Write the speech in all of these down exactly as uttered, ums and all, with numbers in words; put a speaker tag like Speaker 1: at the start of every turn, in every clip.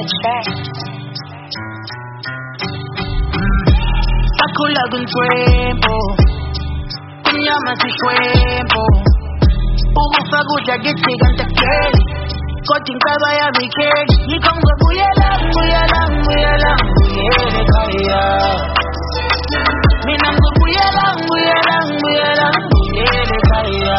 Speaker 1: Akula kuntrempo kunyama sishwempo ukufa kudla kithi kantakeli kodwa inkaba yami ikheli yikho ngizobuyela ngibuyela ngibuyela ngibuyele ekhaya mina ngizobuyela ngibuyela ngibuyela ngibuyele ekhaya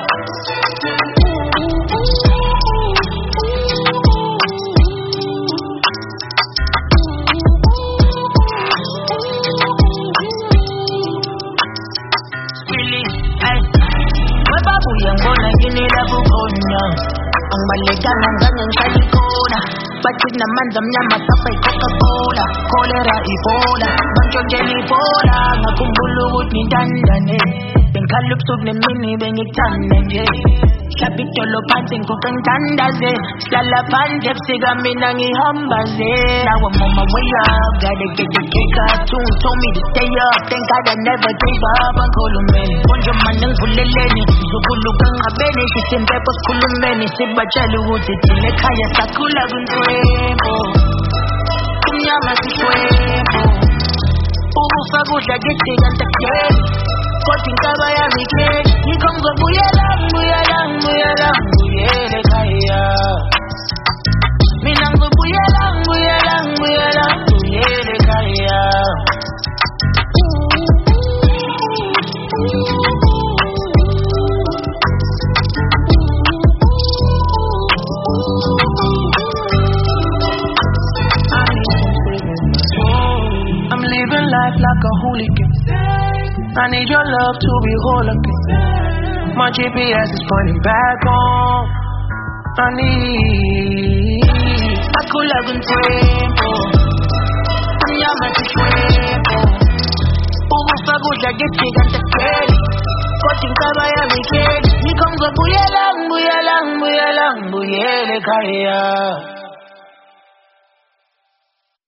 Speaker 1: Ngibona ngini lapho khona angibalekanga ngane ngihlala ikhona bathi namandla mnyama safa iCoca-Cola cholera ibola bantshontshela ibola ngakhumbula ukuthi ngintandane bengikhala ubusuku nemini bengikuthanda nje hlapha idolo phansi ngiguqe ngithandaze sihlala phandle ebusika mina ngihamba nje now I'm on my way up gotta get the cake up too told me to stay up thank God I never gave up angikhulumeni konje manje ngivuleleni ngizokuluka ngabene sisempepo sikhulumeni sibatshela ukuthi thina ekhaya sakhula kuntrempo kumnyama sishwempo ukufa kudla kithi kantakeli kodwa inkaba yami ikheli yikho ngizobuyela ngibuyela ngibuyela ngibuyele ekhaya mina ngizobuyela ngibuyela ngibuyela ngibuyele ekhaya I'm living life like a hooligan. I need your love to be whole again. My G P S is pointing back home. I need Akula kuntrempo kunyama sishwempo ukufa kudla kithi kantakeli kodwa inkaba yami ikheli yikho ngizobuyela ngibuyela ngibuyela ngibuyele ekhaya